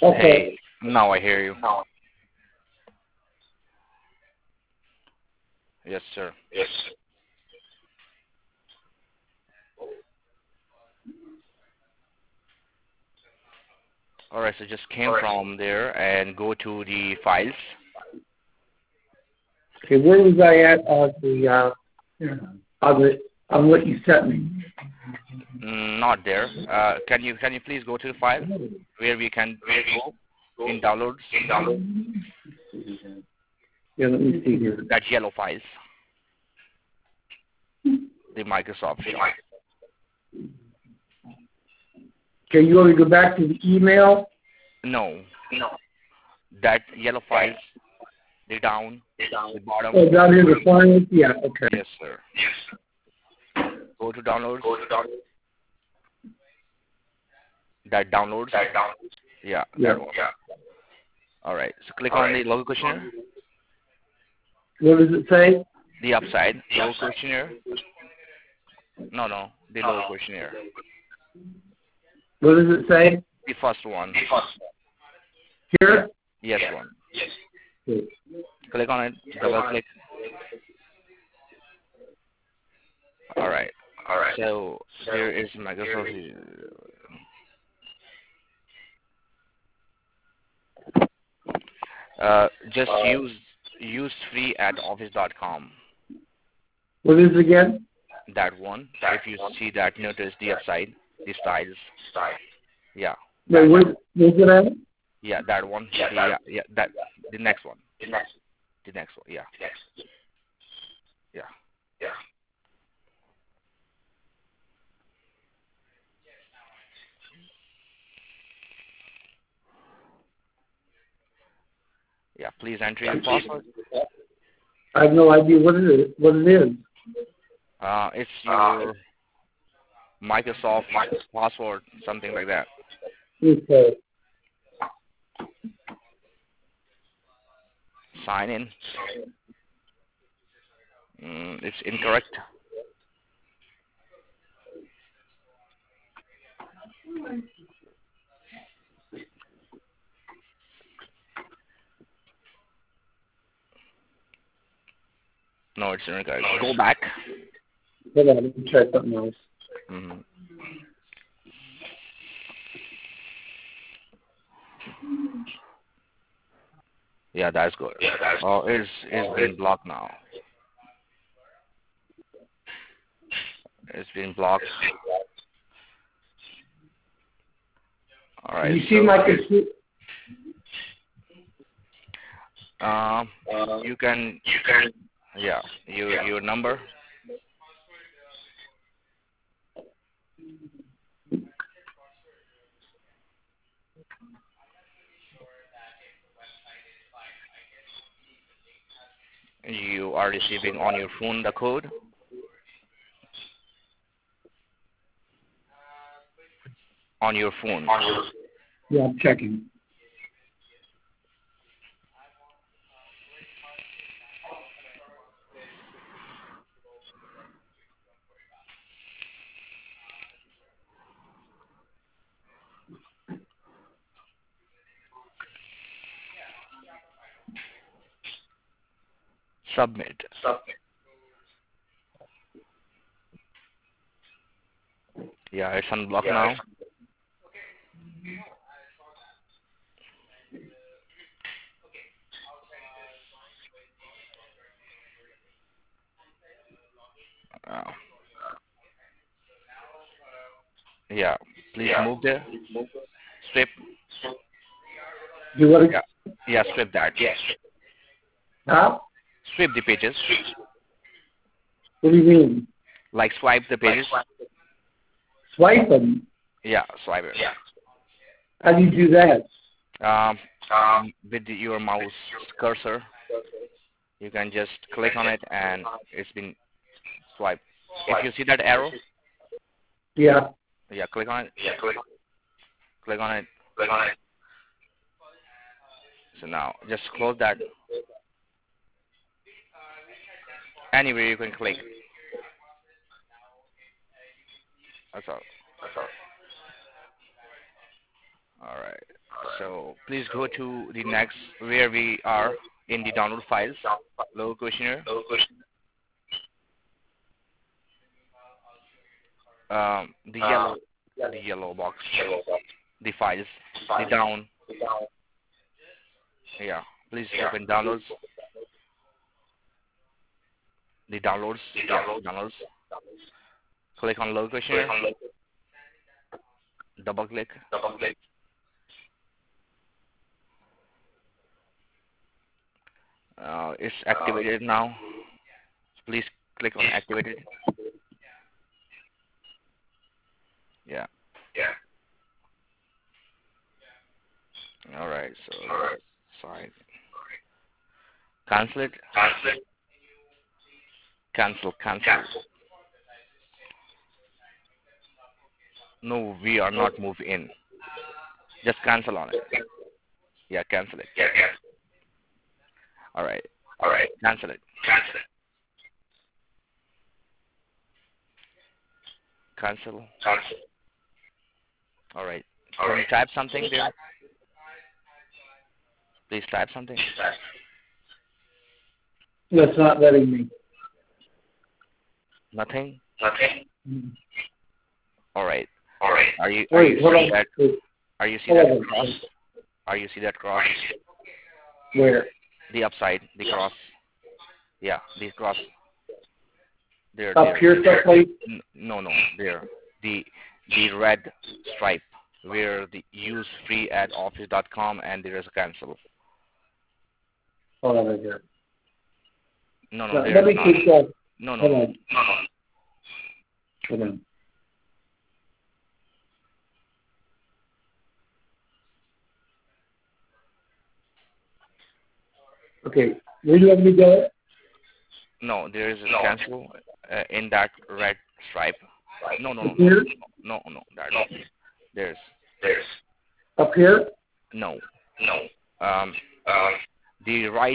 Okay. Hey, now I hear you. Yes, sir. All right, so just came from there and go to the files. Okay, where was I at on the on what you sent me? Not there. Can you please go to the file where we can go in downloads? Yeah, let me see here. That yellow files, the Microsoft shop. Okay, you want me to go back to the email? No, that yellow files, the down, the bottom. Oh, down here, the finals? Yeah, okay. Yes, sir. Go to downloads. That downloads. Yeah, Yeah. that one. All right. So click on the logo questionnaire. What does it say? The upside logo questionnaire. No, the logo questionnaire. What does it say? The first one. Here? Yes, one. Okay. Click on it. Double click. All right. So there is Microsoft. Just use free at office.com. What is it again? That one. If you see that, notice the upside, the styles. Yeah. Wait, That where's it at? yeah, that one. Yeah, that the next one. The next one. Yeah. Yeah. Yeah. Please enter your password. I have no idea what it is. It's your Microsoft password, something like that. Okay. Sign in. It's incorrect. No, it's incorrect. Go back. Hold on, let me try something else. hmm Yeah, that's good. Oh, it's been blocked now. It's been blocked. All right. You see So my computer? um, you can yeah your number. You are receiving on your phone the code on your phone. Yeah, I'm checking. Submit. Yeah, it's unblocked now. Uh, yeah, please move there. Strip. You want to? Yeah, yeah, strip that. Huh? Strip the pages. What do you mean? Like swipe the pages. Swipe them? Yeah, swipe it. How do you do that? Um, with your mouse cursor, you can just click on it and it's been swiped. If you see that arrow, Yeah. yeah, click on it. Click on it. So now, just close that. Anywhere you can click. That's all. Alright. So please go to the next where we are in the download files. Logo questionnaire. The yellow box. The files. The down. Yeah. Please open downloads. The downloads. Yeah. Downloads. Click on logo questionnaire. Double click. It's activated now. Please click on activated. Yeah. Alright, so side. Cancel it. Cancel. No, we are not moved in. Just cancel on it. Yeah, cancel it. Alright. Cancel it. Cancel. Alright. Can you type something there? Please type something. It's not letting me. Nothing? Mm. Alright. Are you Wait, hold seeing on. that? Are you see Hold that on. cross? Are you see that cross? Where? The upside, the cross. Yeah, the cross. There. Up here someplace? No, there. The red stripe where the use free at office.com and there is a cancel. Hold on right here. No, Let there's me not. keep going. No. Hold on. Okay, where do you want me to go? No, there is a cancel in that red stripe. No. Here? No. There's Up here? no. The right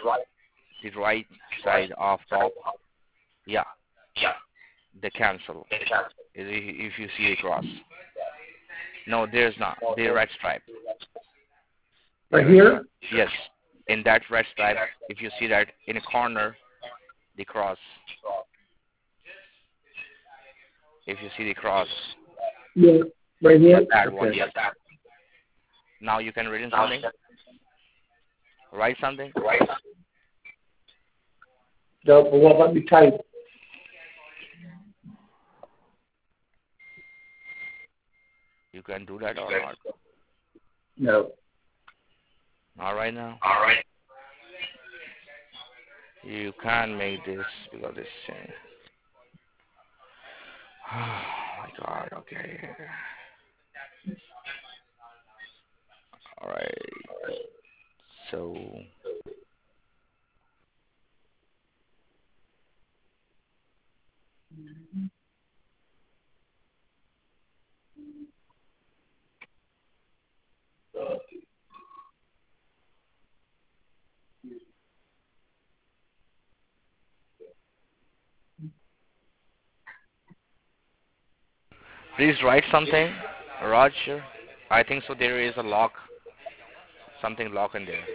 side of top. Yeah, the cancel. If you see the cross. No, there's not. The red stripe. Right here? Yes, in that red stripe, if you see that in a corner, the cross. If you see the cross. Yeah, right here? That Okay. one, yes. Now you can read in something. Write something. No, but what about me type? You can do that or not. No. Not right now. You can make this because it's changed. Oh my god, okay. Alright. So please write something. Roger. I think so there is a lock. Something lock in there.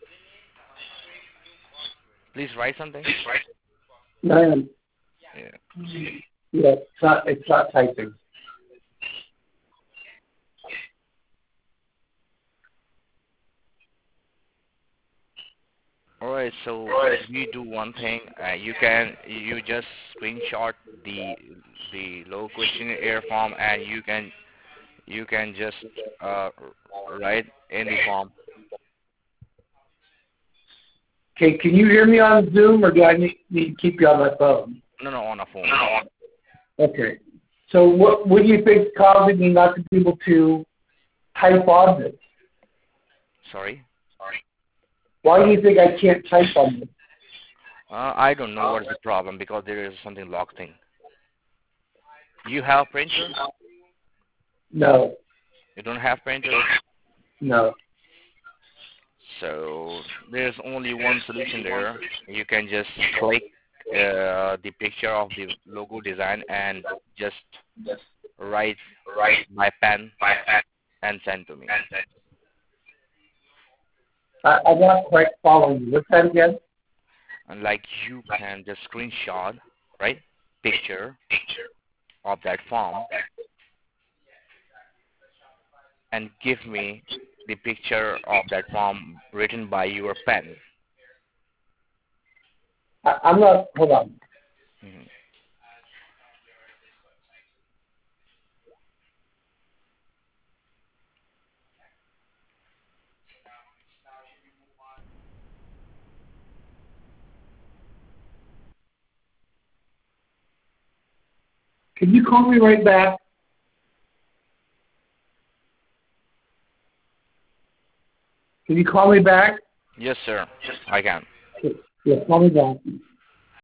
Please write something. Man. Yeah. Yeah, it's not typing. Alright, so we do one thing. You just screenshot the low questionnaire form and you can just write in the form. Okay, can you hear me on Zoom, or do I need to keep you on my phone? No, on a phone. Okay. So what do you think is causing me not to be able to type on this? Sorry. Why do you think I can't type on this? I don't know what is the problem because there is something locked thing. You have printer? No. You don't have printer? No. So there's only one solution there. You can just click the picture of the logo design and just write by pen. and send to me. I'm not quite following you. What's that again? And like you can just screenshot, right, picture of that form and give me the picture of that form written by your pen. I'm not. Hold on. Mhm. Can you call me right back? Can you call me back? Yes, sir. I can. Yeah, call me back.